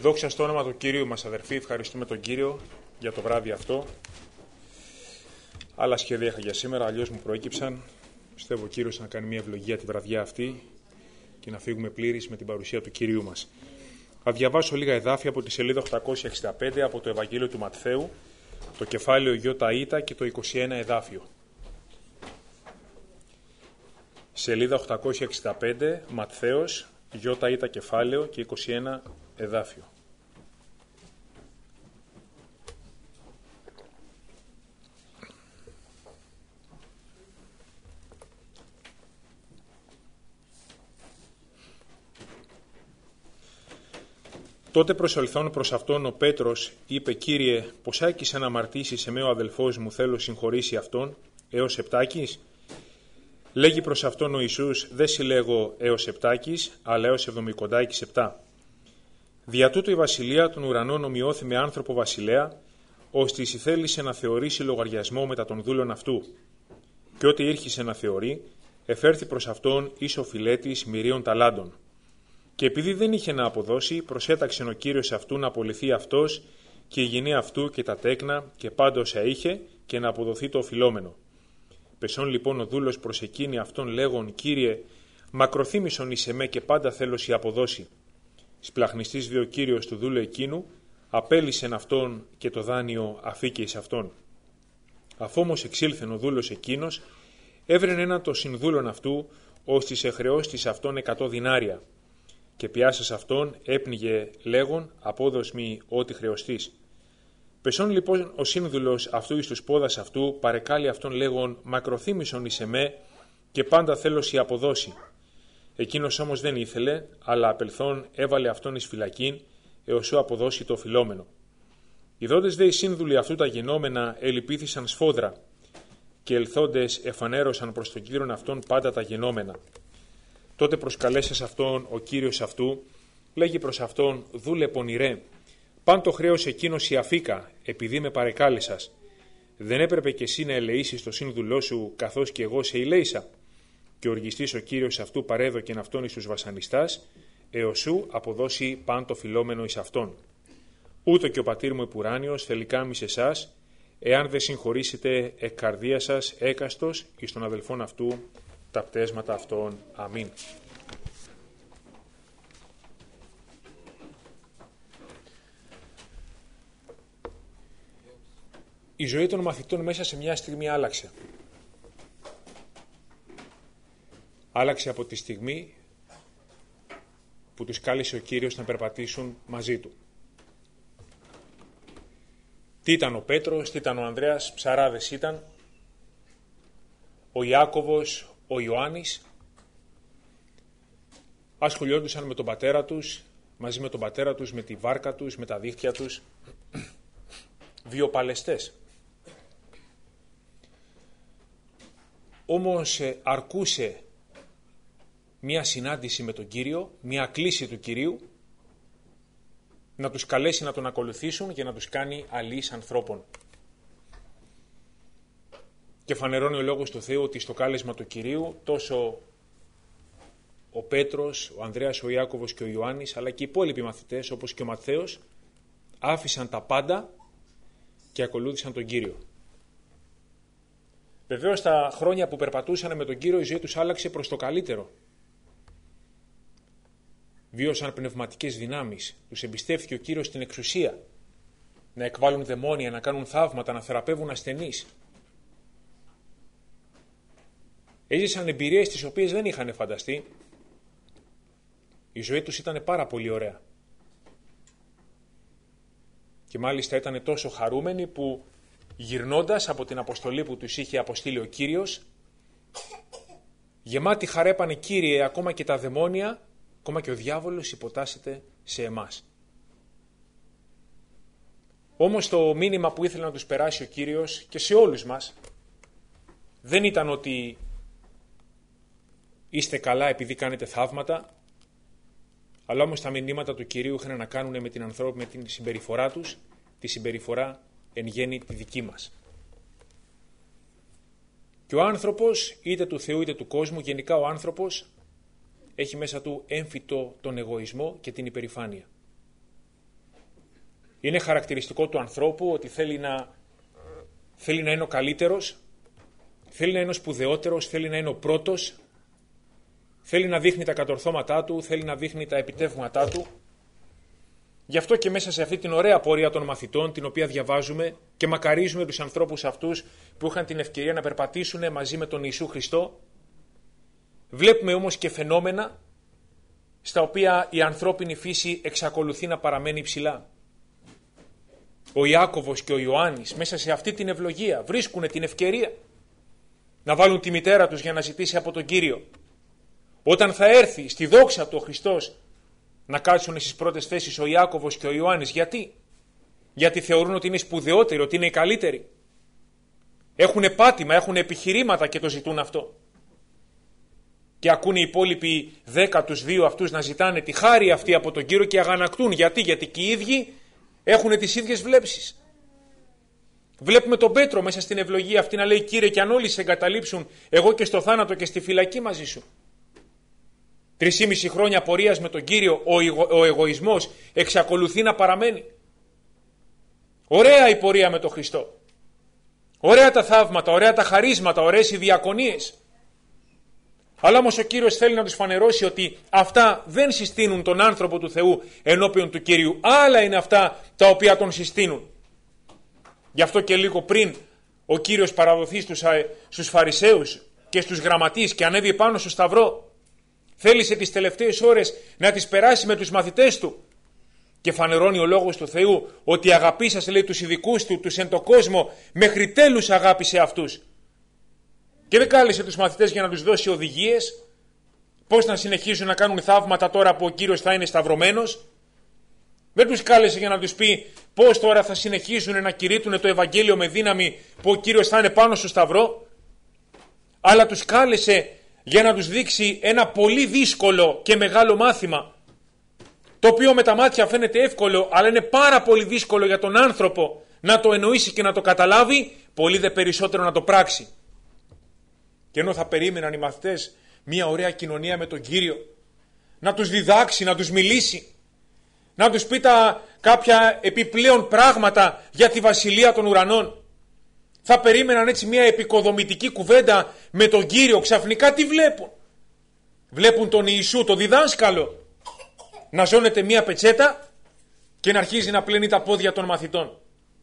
Δόξα στο όνομα του Κυρίου μας, αδερφοί, ευχαριστούμε τον Κύριο για το βράδυ αυτό. Άλλα σχέδια είχα για σήμερα, αλλιώς μου προέκυψαν. Πιστεύω ο Κύριος να κάνει μια ευλογία τη βραδιά αυτή και να φύγουμε πλήρεις με την παρουσία του Κυρίου μας. Θα διαβάσω λίγα εδάφια από τη σελίδα 865 από το Ευαγγέλιο του Ματθαίου, το κεφάλαιο Ιώτα και το 21 εδάφιο. Σελίδα 865, Ματθαίος, Ιώτα κεφάλαιο και 21 εδάφιο. Τότε προσελθών προς αυτόν ο Πέτρος είπε: «Κύριε, ποσά άκησε να αμαρτήσει σε με ο αδελφός μου, θέλω συγχωρήσει αυτόν, έως επτάκις?» Λέγει προς αυτόν ο Ιησούς: «Δεν συλλέγω έως επτάκις, αλλά έως 77. Δια τούτο η βασιλεία των ουρανών ομοιώθη με άνθρωπο βασιλέα, ώστε ηθέλησε να θεωρήσει λογαριασμό μετά των δούλων αυτού. Και ό,τι ήρχισε να θεωρεί, εφέρθη προς αυτόν εις ο φιλέτης μυρίων ταλάντων. Και επειδή δεν είχε να αποδώσει, προσέταξε ο Κύριος αυτού να απολυθεί αυτός και η γυνή αυτού και τα τέκνα και πάντα όσα είχε, και να αποδοθεί το οφειλόμενο. Πεσών λοιπόν ο δούλος προς εκείνη αυτόν λέγον: «Κύριε, μακροθύμησον εις εμέ και πάντα θέλωση αποδώσει». Σπλαχνιστής δε ο Κύριος του δούλου εκείνου, απέλυσεν αυτόν και το δάνειο αφήκε εις αυτόν. Αφού όμως εξήλθεν ο δούλος εκείνος, έβρεν έναν των συνδούλων αυτού, ώστε σε χρεώστης αυτόν 100 δινάρια. Και πιάσας αυτόν έπνιγε λέγον: «Απόδοσμη ό,τι χρεωστής». Πεσών λοιπόν ο σύνδουλος αυτού εις τους πόδας αυτού, παρεκάλει αυτόν λέγον: «Μακροθύμησον εις εμέ και πάντα θέλωση αποδώσει». Εκείνος όμως δεν ήθελε, αλλά απελθόν έβαλε αυτόν εις φυλακήν, έως ου αποδώσει το οφειλόμενο. Ιδώντες δε οι σύνδουλοι αυτού τα γενόμενα ελυπήθησαν σφόδρα, και ελθόντες εφανέρωσαν προς τον Κύριον αυτόν πάντα τα γενόμενα. Τότε προσκαλέσας αυτόν ο Κύριος αυτού, λέγει προς αυτόν: «Δούλε πονηρέ, παν το χρέος εκείνος η αφήκα, επειδή με παρεκάλεσας. Δεν έπρεπε και εσύ να ελεήσεις το σύνδουλό σου, καθώς και εγώ σε ελέησα?» Και οργιστής ο Κύριος αυτού παρέδοκεν αυτόν εις τους βασανιστάς, έως σου αποδώσει παν το φιλόμενο εις αυτόν. Ούτω και ο πατήρ μου επουράνιος θελικάμις εσάς, εάν δεν συγχωρήσετε εκ καρδίας σας έκαστος εις των αδελφών αυτού τα πτέσματα αυτών. Αμήν. Η ζωή των μαθητών μέσα σε μια στιγμή άλλαξε. Άλλαξε από τη στιγμή που τους κάλεσε ο Κύριος να περπατήσουν μαζί του. Τι ήταν ο Πέτρος, τι ήταν ο Ανδρέας, ψαράδες ήταν. Ο Ιάκωβος, ο Ιωάννης ασχολιόντουσαν με τον πατέρα τους, μαζί με τον πατέρα τους, με τη βάρκα τους, με τα δίχτυα τους, βιοπαλαιστές. Όμως αρκούσε μία συνάντηση με τον Κύριο, μία κλήση του Κυρίου, να τους καλέσει να τον ακολουθήσουν και να τους κάνει αλείς ανθρώπων. Και φανερώνει ο λόγος του Θεού ότι στο κάλεσμα του Κυρίου τόσο ο Πέτρος, ο Ανδρέας, ο Ιάκωβος και ο Ιωάννης, αλλά και οι υπόλοιποι μαθητές όπως και ο Ματθαίος, άφησαν τα πάντα και ακολούθησαν τον Κύριο. Βεβαίως τα χρόνια που περπατούσαν με τον Κύριο η ζωή τους άλλαξε προς το καλύτερο. Βίωσαν πνευματικές δυνάμεις, τους εμπιστεύθηκε ο Κύριος την εξουσία, να εκβάλουν δαιμόνια, να κάνουν θαύματα, να θεραπεύουν ασθενείς. Έζησαν εμπειρίες τις οποίες δεν είχαν φανταστεί. Η ζωή τους ήταν πάρα πολύ ωραία. Και μάλιστα ήταν τόσο χαρούμενοι που γυρνώντας από την αποστολή που τους είχε αποστείλει ο Κύριος, γεμάτοι χαρέπανε: «Κύριε, ακόμα και τα δαιμόνια, ακόμα και ο διάβολος υποτάσσεται σε εμάς». Όμως το μήνυμα που ήθελε να τους περάσει ο Κύριος και σε όλους μας δεν ήταν ότι είστε καλά επειδή κάνετε θαύματα, αλλά όμως τα μηνύματα του Κυρίου είχαν να κάνουν με την συμπεριφορά τους, τη συμπεριφορά εν γέννη τη δική μας. Και ο άνθρωπος, είτε του Θεού είτε του κόσμου, γενικά ο άνθρωπος έχει μέσα του έμφυτο τον εγωισμό και την υπερηφάνεια. Είναι χαρακτηριστικό του ανθρώπου ότι θέλει να είναι ο καλύτερος, θέλει να είναι ο σπουδαιότερος, θέλει να είναι ο πρώτος, θέλει να δείχνει τα κατορθώματά του, θέλει να δείχνει τα επιτεύγματά του. Γι' αυτό και μέσα σε αυτή την ωραία πορεία των μαθητών, την οποία διαβάζουμε και μακαρίζουμε τους ανθρώπους αυτούς που είχαν την ευκαιρία να περπατήσουν μαζί με τον Ιησού Χριστό, βλέπουμε όμως και φαινόμενα στα οποία η ανθρώπινη φύση εξακολουθεί να παραμένει ψηλά. Ο Ιάκωβος και ο Ιωάννης μέσα σε αυτή την ευλογία βρίσκουν την ευκαιρία να βάλουν τη μητέρα τους για να ζητήσει από τον Κύριο. Όταν θα έρθει στη δόξα του ο Χριστός, να κάτσουν στις πρώτες θέσεις ο Ιάκωβος και ο Ιωάννης. Γιατί? Γιατί θεωρούν ότι είναι σπουδαιότεροι, ότι είναι οι καλύτεροι. Έχουν πάτημα, έχουν επιχειρήματα και το ζητούν αυτό. Και ακούν οι υπόλοιποι 10 τους 2 αυτούς να ζητάνε τη χάρη αυτή από τον Κύριο και αγανακτούν. Γιατί και οι ίδιοι έχουν τις ίδιες βλέψεις. Βλέπουμε τον Πέτρο μέσα στην ευλογία αυτή να λέει: Κύριε, κι αν όλοι σε εγκαταλείψουν, εγώ και στο θάνατο και στη φυλακή μαζί σου. 3,5 χρόνια πορείας με τον Κύριο, ο εγωισμός εξακολουθεί να παραμένει. Ωραία η πορεία με τον Χριστό. Ωραία τα θαύματα, ωραία τα χαρίσματα, ωραίες οι διακονίες. Αλλά όμως ο Κύριος θέλει να τους φανερώσει ότι αυτά δεν συστήνουν τον άνθρωπο του Θεού ενώπιον του Κυρίου. Άλλα είναι αυτά τα οποία τον συστήνουν. Γι' αυτό και λίγο πριν ο Κύριος παραδοθεί στους Φαρισαίους και στους γραμματείς και ανέβει πάνω στο σταυρό, θέλησε τις τελευταίες ώρες να τις περάσει με τους μαθητές του. Και φανερώνει ο Λόγος του Θεού ότι αγαπήσας, λέει, τους ειδικούς του, τους εν το κόσμο, μέχρι τέλους αγάπησε αυτούς. Και δεν κάλεσε τους μαθητές για να τους δώσει οδηγίες πώς να συνεχίσουν να κάνουν θαύματα τώρα που ο Κύριος θα είναι σταυρωμένος. Δεν τους κάλεσε για να τους πει πώς τώρα θα συνεχίσουν να κηρύττουν το Ευαγγέλιο με δύναμη που ο Κύριος θα είναι πάνω στο σταυρό. Αλλά τους κάλεσε για να τους δείξει ένα πολύ δύσκολο και μεγάλο μάθημα, το οποίο με τα μάτια φαίνεται εύκολο, αλλά είναι πάρα πολύ δύσκολο για τον άνθρωπο να το εννοήσει και να το καταλάβει, πολύ δε περισσότερο να το πράξει. Και ενώ θα περίμεναν οι μαθητές μια ωραία κοινωνία με τον Κύριο, να τους διδάξει, να τους μιλήσει, να τους πει κάποια επιπλέον πράγματα για τη βασιλεία των ουρανών, θα περίμεναν έτσι μια επικοδομητική κουβέντα με τον Κύριο, ξαφνικά τι βλέπουν? Βλέπουν τον Ιησού, τον διδάσκαλο, να ζώνεται μια πετσέτα και να αρχίζει να πλένει τα πόδια των μαθητών.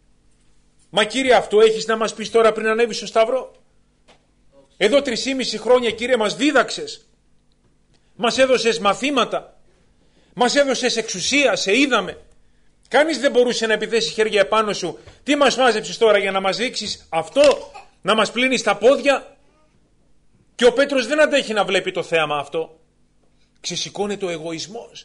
Μα Κύριε, αυτό έχεις να μας πεις τώρα πριν ανέβεις στο σταυρό? Εδώ 3,5 χρόνια, Κύριε, μας δίδαξες, μας έδωσες μαθήματα, μας έδωσες εξουσία, σε είδαμε. Κανείς δεν μπορούσε να επιθέσει χέρια επάνω σου. Τι μας μάζεψες τώρα για να μας δείξεις αυτό, να μας πλύνεις τα πόδια? Και ο Πέτρος δεν αντέχει να βλέπει το θέαμα αυτό. Ξεσηκώνεται ο εγωισμός.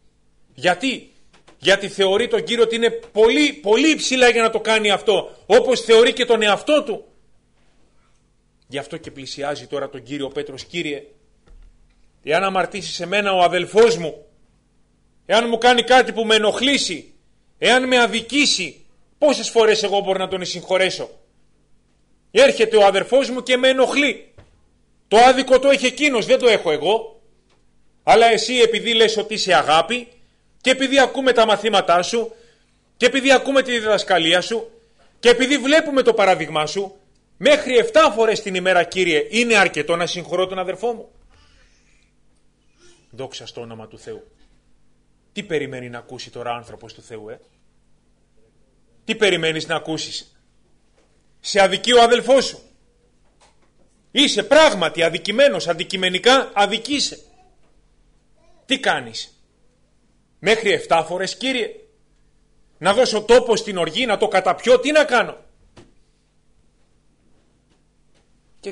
Γιατί θεωρεί τον Κύριο ότι είναι πολύ, πολύ υψηλά για να το κάνει αυτό, όπως θεωρεί και τον εαυτό του. Γι' αυτό και πλησιάζει τώρα τον Κύριο ο Πέτρος: Κύριε, εάν αμαρτήσει σε μένα ο αδελφός μου, εάν μου κάνει κάτι που με ενοχλήσει, εάν με αδικήσει, πόσες φορές εγώ μπορώ να τον συγχωρέσω? Έρχεται ο αδερφός μου και με ενοχλεί. Το άδικο το έχει εκείνος, δεν το έχω εγώ. Αλλά εσύ, επειδή λες ότι είσαι αγάπη, και επειδή ακούμε τα μαθήματά σου, και επειδή ακούμε τη διδασκαλία σου, και επειδή βλέπουμε το παράδειγμά σου, μέχρι 7 φορές την ημέρα, Κύριε, είναι αρκετό να συγχωρώ τον αδερφό μου? Δόξα στο όνομα του Θεού. Τι περιμένει να ακούσει τώρα άνθρωπος του Θεού, Τι περιμένεις να ακούσεις? Σε αδικεί ο αδελφός σου. Είσαι πράγματι αδικημένος, αντικειμενικά αδικείσαι. Τι κάνεις? Μέχρι 7 φορές, Κύριε? Να δώσω τόπο στην οργή, να το καταπιώ, τι να κάνω? Και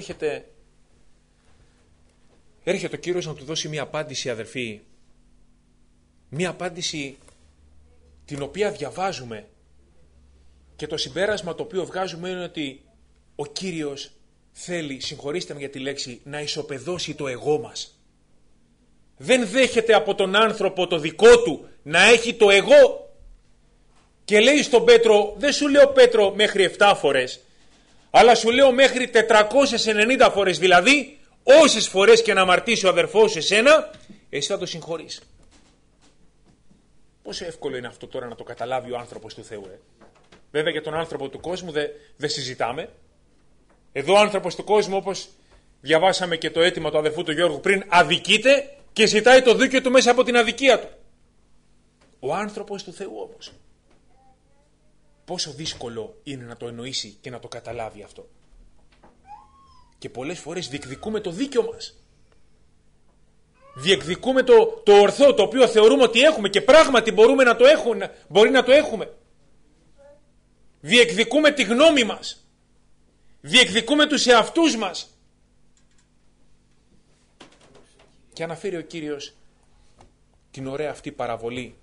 έρχεται ο Κύριος να του δώσει μια απάντηση, αδερφοί. Μια απάντηση την οποία διαβάζουμε και το συμπέρασμα το οποίο βγάζουμε είναι ότι ο Κύριος θέλει, συγχωρήστε με για τη λέξη, να ισοπεδώσει το εγώ μας. Δεν δέχεται από τον άνθρωπο το δικό του να έχει το εγώ. Και λέει στον Πέτρο, δεν σου λέω Πέτρο μέχρι 7 φορές, αλλά σου λέω μέχρι 490 φορές, δηλαδή όσες φορές και να αμαρτήσει ο αδερφός σου εσένα, εσύ θα το συγχωρείς. Πόσο εύκολο είναι αυτό τώρα να το καταλάβει ο άνθρωπος του Θεού. Βέβαια για τον άνθρωπο του κόσμου δεν συζητάμε. Εδώ ο άνθρωπος του κόσμου, όπως διαβάσαμε και το αίτημα του αδερφού του Γιώργου πριν, αδικείται και ζητάει το δίκαιο του μέσα από την αδικία του. Ο άνθρωπος του Θεού όμως, πόσο δύσκολο είναι να το εννοήσει και να το καταλάβει αυτό. Και πολλές φορές διεκδικούμε το δίκαιο μας. Διεκδικούμε το ορθό, το οποίο θεωρούμε ότι έχουμε και πράγματι μπορεί να το έχουμε. Διεκδικούμε τη γνώμη μας. Διεκδικούμε τους εαυτούς μας. Και αναφέρει ο Κύριος την ωραία αυτή παραβολή.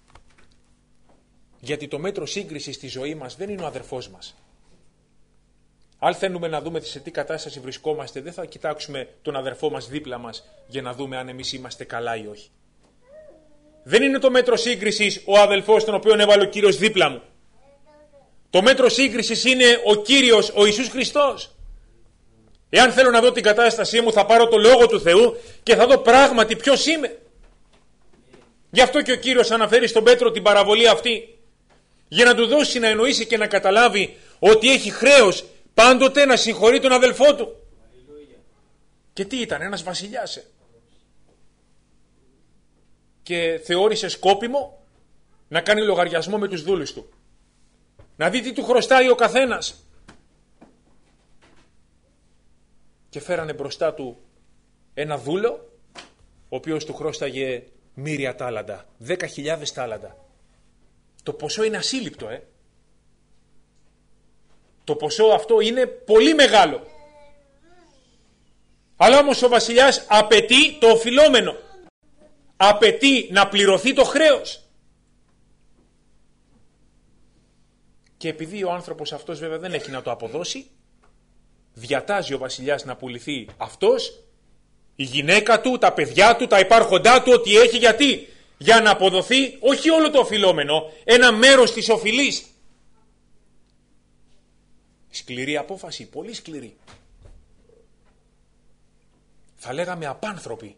Γιατί το μέτρο σύγκρισης στη ζωή μας δεν είναι ο αδερφός μας. Αν θέλουμε να δούμε σε τι κατάσταση βρισκόμαστε, δεν θα κοιτάξουμε τον αδερφό μας δίπλα μας για να δούμε αν εμείς είμαστε καλά ή όχι. Δεν είναι το μέτρο σύγκρισης ο αδελφός τον οποίο έβαλε ο Κύριος δίπλα μου. Το μέτρο σύγκρισης είναι ο Κύριος, ο Ιησούς Χριστός. Εάν θέλω να δω την κατάστασή μου, θα πάρω το Λόγο του Θεού και θα δω πράγματι ποιος είμαι. Γι' αυτό και ο Κύριος αναφέρει στον Πέτρο την παραβολή αυτή, για να του δώσει να εννοήσει και να καταλάβει ότι έχει χρέος πάντοτε να συγχωρεί τον αδελφό του. Και τι ήταν, ένας βασιλιάς. Και θεώρησε σκόπιμο να κάνει λογαριασμό με τους δούλους του. Να δει τι του χρωστάει ο καθένας. Και φέρανε μπροστά του ένα δούλο, ο οποίος του χρώσταγε μοίρια τάλαντα, 10.000 τάλαντα. Το ποσό είναι ασύλληπτο, Το ποσό αυτό είναι πολύ μεγάλο. Αλλά όμως ο βασιλιάς απαιτεί το οφειλόμενο. Απαιτεί να πληρωθεί το χρέος. Και επειδή ο άνθρωπος αυτός βέβαια δεν έχει να το αποδώσει, διατάζει ο βασιλιάς να πουληθεί αυτός, η γυναίκα του, τα παιδιά του, τα υπάρχοντά του, ό,τι έχει. Γιατί? Για να αποδοθεί όχι όλο το οφειλόμενο, ένα μέρος της οφειλής. Σκληρή απόφαση, πολύ σκληρή. Θα λέγαμε απάνθρωπη.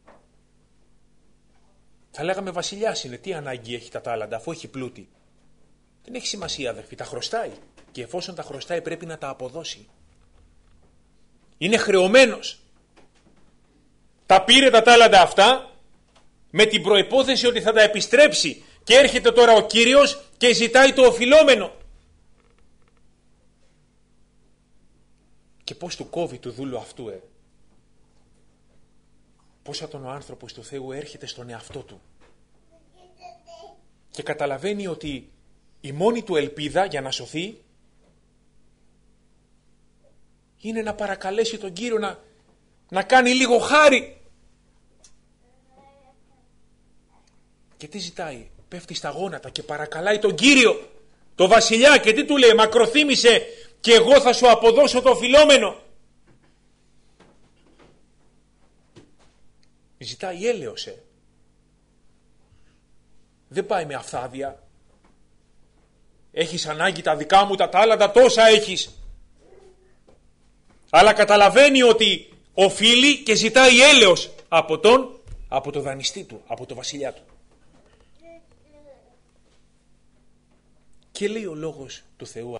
Θα λέγαμε βασιλιάς είναι, τι ανάγκη έχει τα τάλαντα αφού έχει πλούτη. Δεν έχει σημασία αδερφοί, τα χρωστάει. Και εφόσον τα χρωστάει πρέπει να τα αποδώσει. Είναι χρεωμένος. Τα πήρε τα τάλαντα αυτά με την προϋπόθεση ότι θα τα επιστρέψει. Και έρχεται τώρα ο Κύριος και ζητάει το οφειλόμενο. Και πώς του κόβει του δούλου αυτού, Πώς ο άνθρωπος του Θεού έρχεται στον εαυτό του. Και καταλαβαίνει ότι η μόνη του ελπίδα για να σωθεί είναι να παρακαλέσει τον Κύριο να κάνει λίγο χάρη. Και τι ζητάει? Πέφτει στα γόνατα και παρακαλάει τον Κύριο, το βασιλιά, και τι του λέει? Μακροθύμησε και εγώ θα σου αποδώσω το οφειλόμενο. Ζητάει έλεος, Δεν πάει με αφθάδια. Έχεις ανάγκη τα δικά μου τα τάλαντα, τόσα έχεις. Αλλά καταλαβαίνει ότι οφείλει και ζητάει έλεος από το δανειστή του, από το βασιλιά του. Και λέει ο λόγος του Θεού,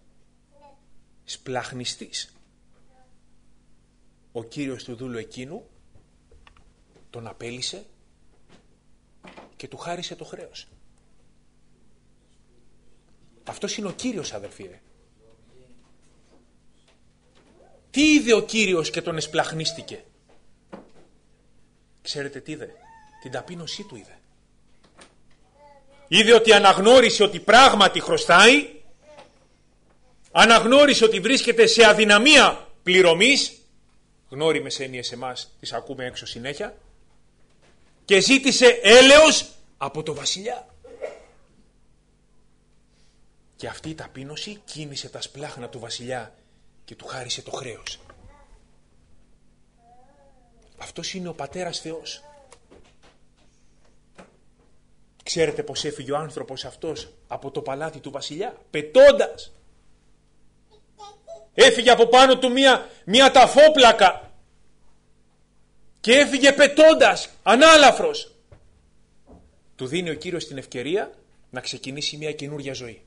σπλαχνιστής ο Κύριος του δούλου εκείνου τον απέλυσε και του χάρισε το χρέος. Αυτός είναι ο Κύριος, αδερφοί. Τι είδε ο Κύριος και τον εσπλαχνίστηκε? Ξέρετε τι είδε? Την ταπείνωσή του είδε. Είδε ότι αναγνώρισε ότι πράγματι χρωστάει, αναγνώρισε ότι βρίσκεται σε αδυναμία πληρωμής, γνώριμες έννοιες εμάς τις ακούμε έξω συνέχεια, και ζήτησε έλεος από το βασιλιά. Και αυτή η ταπείνωση κίνησε τα σπλάχνα του βασιλιά και του χάρισε το χρέος. Αυτός είναι ο Πατέρας Θεός. Ξέρετε πως έφυγε ο άνθρωπος αυτός από το παλάτι του βασιλιά? Πετώντας. Έφυγε από πάνω του μία ταφόπλακα και έφυγε πετώντας, ανάλαφρος. του δίνει ο Κύριος την ευκαιρία να ξεκινήσει μια καινούρια ζωή.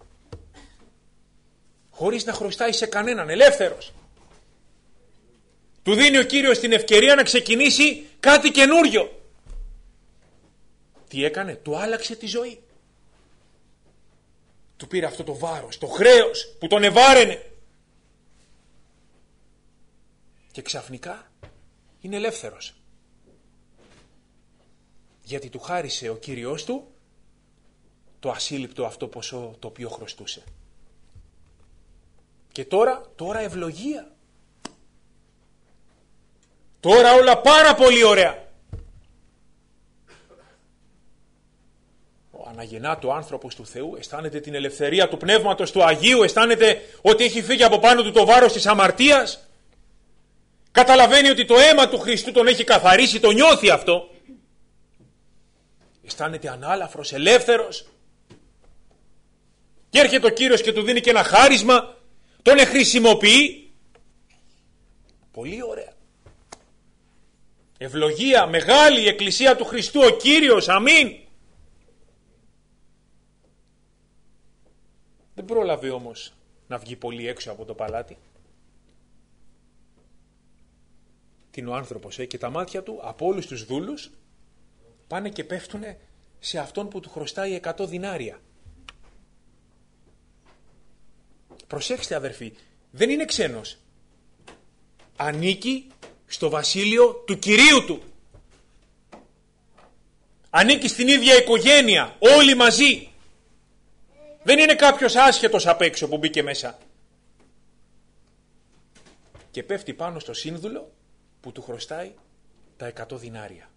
Χωρίς να χρωστάει σε κανέναν, ελεύθερος. Του δίνει ο Κύριος την ευκαιρία να ξεκινήσει κάτι καινούριο. Τι έκανε? Του άλλαξε τη ζωή. Του πήρε αυτό το βάρος, το χρέος που τον ευάραινε. Και ξαφνικά είναι ελεύθερος. Γιατί του χάρισε ο Κύριος του το ασύλληπτο αυτό ποσό το οποίο χρωστούσε. Και τώρα ευλογία. Τώρα όλα πάρα πολύ ωραία. Ο αναγεννάτο άνθρωπος του Θεού αισθάνεται την ελευθερία του Πνεύματος του Αγίου, αισθάνεται ότι έχει φύγει από πάνω του το βάρος της αμαρτίας. Καταλαβαίνει ότι το αίμα του Χριστού τον έχει καθαρίσει, το νιώθει αυτό. Αισθάνεται ανάλαφρος, ελεύθερος. Και έρχεται ο Κύριος και του δίνει και ένα χάρισμα, τον χρησιμοποιεί. Πολύ ωραία. Ευλογία, μεγάλη η Εκκλησία του Χριστού, ο Κύριος, αμήν. Δεν πρόλαβε όμως να βγει πολύ έξω από το παλάτι. Τι είναι ο άνθρωπος, και τα μάτια του από όλους τους δούλους πάνε και πέφτουν σε αυτόν που του χρωστάει 100 δινάρια. Προσέξτε αδερφοί, δεν είναι ξένος. Ανήκει στο βασίλειο του Κυρίου του. Ανήκει στην ίδια οικογένεια, όλοι μαζί. Δεν είναι κάποιος άσχετος απ' έξω που μπήκε μέσα. Και πέφτει πάνω στο σύνδουλο που του χρωστάει τα 100 δινάρια.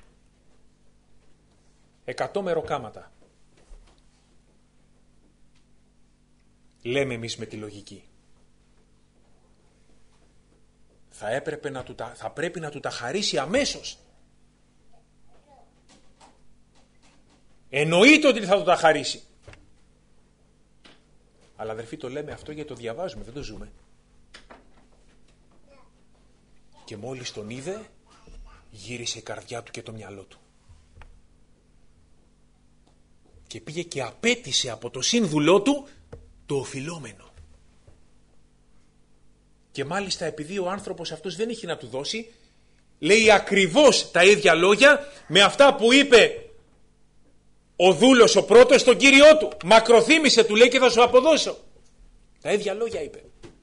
100 μεροκάματα. Λέμε εμείς με τη λογική. Θα πρέπει να του τα χαρίσει αμέσως. Εννοείται ότι θα του τα χαρίσει. Αλλά αδερφοί, το λέμε αυτό γιατί το διαβάζουμε, δεν το ζούμε. Και μόλις τον είδε, γύρισε η καρδιά του και το μυαλό του. Και πήγε και απέτησε από το σύνδουλό του το οφειλόμενο. Και μάλιστα επειδή ο άνθρωπος αυτός δεν είχε να του δώσει, λέει ακριβώς τα ίδια λόγια με αυτά που είπε ο δούλος ο πρώτος στον Κύριό του. Μακροθύμησε, του λέει, και θα σου αποδώσω. Τα ίδια λόγια είπε.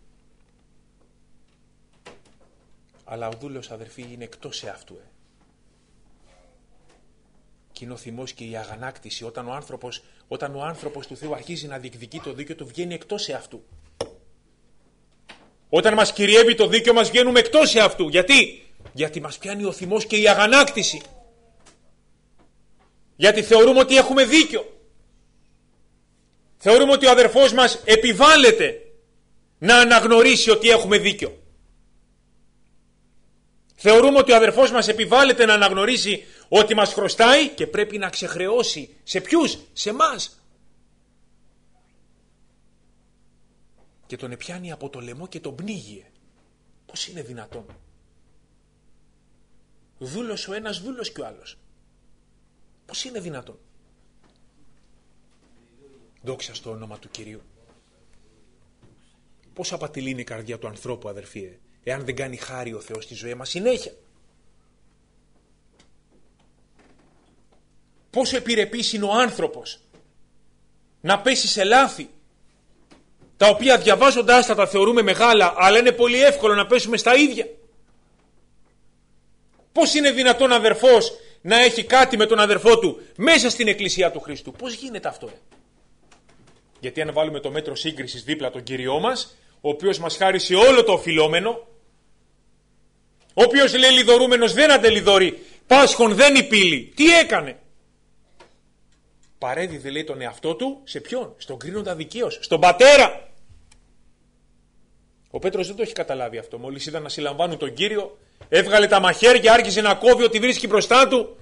Αλλά ο δούλος, αδερφοί, είναι εκτός εαυτού. Και είναι ο θυμός και η αγανάκτηση όταν ο άνθρωπος του Θεού αρχίζει να διεκδικεί το δίκαιο του, βγαίνει εκτός εαυτού. Όταν μας κυριεύει το δίκαιο μας, βγαίνουμε εκτός εαυτού. Γιατί μας πιάνει ο θυμός και η αγανάκτηση. Γιατί θεωρούμε ότι έχουμε δίκιο. Θεωρούμε ότι ο αδερφός μας επιβάλλεται να αναγνωρίσει ότι έχουμε δίκιο. Θεωρούμε ότι ο αδερφός μας επιβάλλεται να αναγνωρίσει ότι μας χρωστάει και πρέπει να ξεχρεώσει. Σε ποιους? Σε εμάς. Και τον επιάνει από το λαιμό και τον πνίγει. Πώς είναι δυνατόν? Δούλος ο ένας, δούλος και ο άλλος. Πώς είναι δυνατόν? Δόξα στο όνομα του Κυρίου. Πώς απατηλεί είναι η καρδιά του ανθρώπου, αδερφοί, εάν δεν κάνει χάρη ο Θεός στη ζωή μας συνέχεια. Πόσο επιρρεπής είναι ο άνθρωπος να πέσει σε λάθη, τα οποία διαβάζοντάς τα θεωρούμε μεγάλα, αλλά είναι πολύ εύκολο να πέσουμε στα ίδια. Πώς είναι δυνατόν αδερφός να έχει κάτι με τον αδερφό του μέσα στην Εκκλησία του Χριστού? Πώς γίνεται αυτό? Γιατί αν βάλουμε το μέτρο σύγκρισης δίπλα τον Κύριό μας, ο οποίος μας χάρισε όλο το οφειλόμενο, ο οποίος λέει λιδωρούμενος δεν αντελιδωρεί, πάσχων δεν υπήλει, τι έκανε? Παρέδιδε, λέει, τον εαυτό του σε ποιον? Στον κρίνοντα δικαίως, στον Πατέρα. Ο Πέτρος δεν το έχει καταλάβει αυτό. Μόλις είδα να συλλαμβάνουν τον Κύριο, έβγαλε τα μαχαίρια, άρχισε να κόβει ό,τι βρίσκει μπροστά του.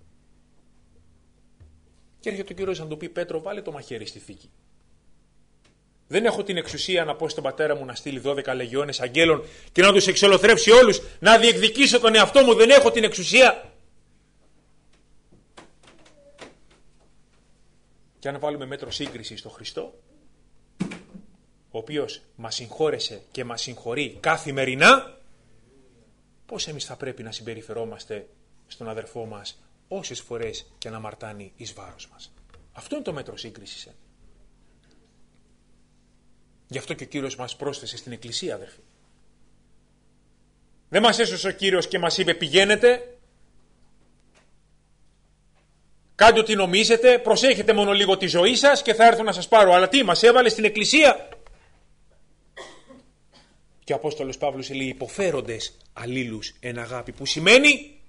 Και έρχεται ο Κύριος να του πει: Πέτρο, βάλε το μαχαίρι στη θήκη. Δεν έχω την εξουσία να πω στον πατέρα μου να στείλει 12 λεγιώνες αγγέλων και να τους εξολοθρεύσει όλους, να διεκδικήσω τον εαυτό μου. Δεν έχω την εξουσία. Και αν βάλουμε μέτρο σύγκριση στο Χριστό, ο οποίος μας συγχώρεσε και μας συγχωρεί καθημερινά, πώς εμείς θα πρέπει να συμπεριφερόμαστε στον αδερφό μας όσες φορές και να αμαρτάνει εις βάρος μας. Αυτό είναι το μέτρο σύγκρισης. Γι' αυτό και ο Κύριος μας πρόσθεσε στην Εκκλησία, αδερφοί. Δεν μας έσωσε ο Κύριος και μας είπε πηγαίνετε, κάντε ό,τι νομίζετε, προσέχετε μόνο λίγο τη ζωή σας και θα έρθω να σας πάρω. Αλλά τι, μας έβαλε στην Εκκλησία. Και ο Απόστολος Παύλος λέει υποφέροντες αλλήλους εν αγάπη, που σημαίνει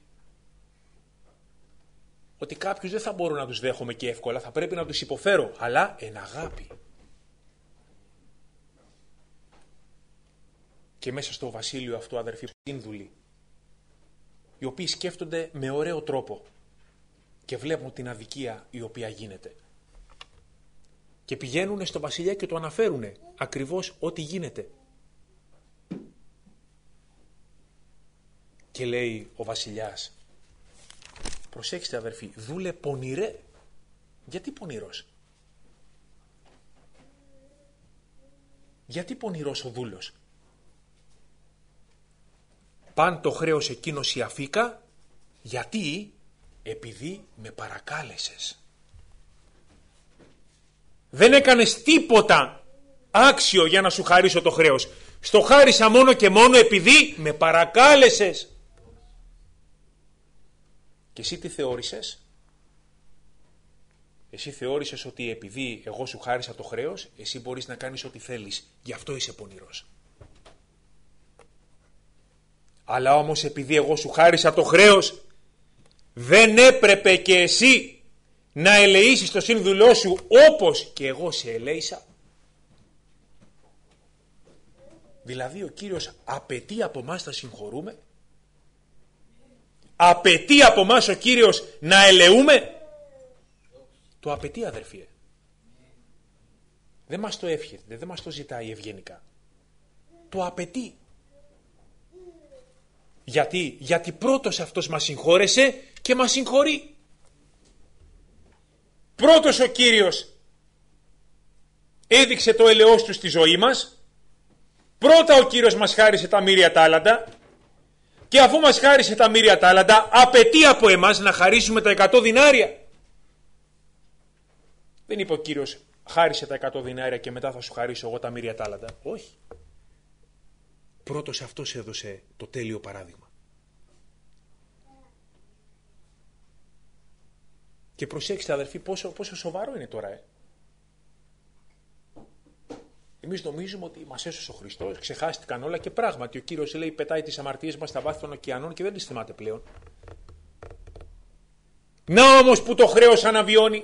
ότι κάποιους δεν θα μπορώ να τους δέχομαι και εύκολα, θα πρέπει να τους υποφέρω, αλλά εν αγάπη. Και μέσα στο βασίλειο αυτό, αδερφοί, σύνδουλοι, οι οποίοι σκέφτονται με ωραίο τρόπο και βλέπουν την αδικία η οποία γίνεται. Και πηγαίνουν στο βασιλιά και το αναφέρουν ακριβώς ό,τι γίνεται. Και λέει ο βασιλιάς, προσέξτε αδερφοί, δούλε πονηρέ. Γιατί πονηρός? Γιατί πονηρός ο δούλος? Παν το χρέος εκείνος η αφήκα, γιατί? Επειδή με παρακάλεσες. Δεν έκανες τίποτα άξιο για να σου χαρίσω το χρέος. Στο χάρισα μόνο και μόνο επειδή με παρακάλεσες. Και εσύ τι θεώρησες? Εσύ θεώρησες ότι επειδή εγώ σου χάρισα το χρέος, εσύ μπορείς να κάνεις ό,τι θέλεις. Γι' αυτό είσαι πονηρός. Αλλά όμως επειδή εγώ σου χάρισα το χρέος, δεν έπρεπε και εσύ να ελεήσεις το σύνδουλό σου όπως και εγώ σε ελέησα? Δηλαδή ο Κύριος απαιτεί από μας να συγχωρούμε? Απαιτεί από μας ο Κύριος να ελεούμε? Το απαιτεί, αδερφοί. Δεν μας το εύχεται, δεν μας το ζητάει ευγενικά. Το απαιτεί. Γιατί πρώτος αυτός μας συγχώρεσε και μας συγχωρεί. Πρώτος ο Κύριος έδειξε το ελεός του στη ζωή μας. Πρώτα ο Κύριος μας χάρισε τα μοίρια τάλαντα και αφού μας χάρισε τα μοίρια τάλαντα απαιτεί από εμάς να χαρίσουμε τα 100 δινάρια. Δεν είπε ο Κύριος χάρισε τα 100 δινάρια και μετά θα σου χαρίσω εγώ τα μοίρια τάλαντα. Όχι. Πρώτος αυτός έδωσε το τέλειο παράδειγμα. Και προσέξτε αδερφοί πόσο σοβαρό είναι τώρα. Εμείς νομίζουμε ότι μας έσωσε ο Χριστός, ξεχάστηκαν όλα και πράγματι ο Κύριος λέει πετάει τις αμαρτίες μας στα βάθη των ωκεανών και δεν τις θυμάται πλέον. Να όμως που το χρέος αναβιώνει.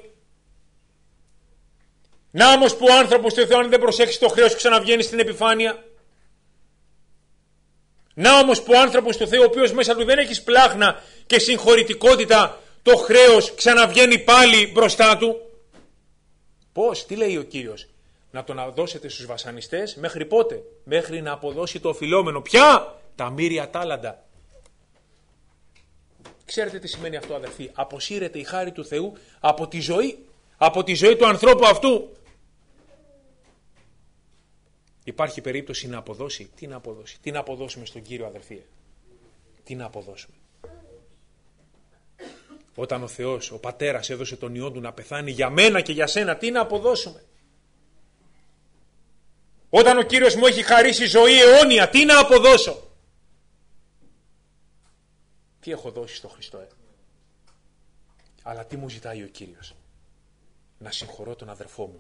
Να όμως που ο άνθρωπος του Θεού αν δεν προσέξει το χρέος ξαναβγαίνει στην επιφάνεια. Να όμως που ο άνθρωπος του Θεού ο οποίος μέσα του δεν έχει σπλάχνα και συγχωρητικότητα, το χρέος ξαναβγαίνει πάλι μπροστά του. Πώς, τι λέει ο Κύριος? Να τον δώσετε στους βασανιστές μέχρι πότε? Μέχρι να αποδώσει το οφειλόμενο. Ποια? Τα μοίρια τάλαντα. Ξέρετε τι σημαίνει αυτό αδερφοί? Αποσύρεται η χάρη του Θεού από τη ζωή. Από τη ζωή του ανθρώπου αυτού. Υπάρχει περίπτωση να αποδώσει? Τι να αποδώσει? Τι να αποδώσουμε στον Κύριο αδερφοί? Τι να αποδώσουμε? Όταν ο Θεός, ο Πατέρας έδωσε τον Υιόν Του να πεθάνει για μένα και για σένα, τι να αποδώσουμε? Όταν ο Κύριος μου έχει χαρίσει ζωή αιώνια, τι να αποδώσω? Τι έχω δώσει στο Χριστό? Αλλά τι μου ζητάει ο Κύριος? Να συγχωρώ τον αδερφό μου.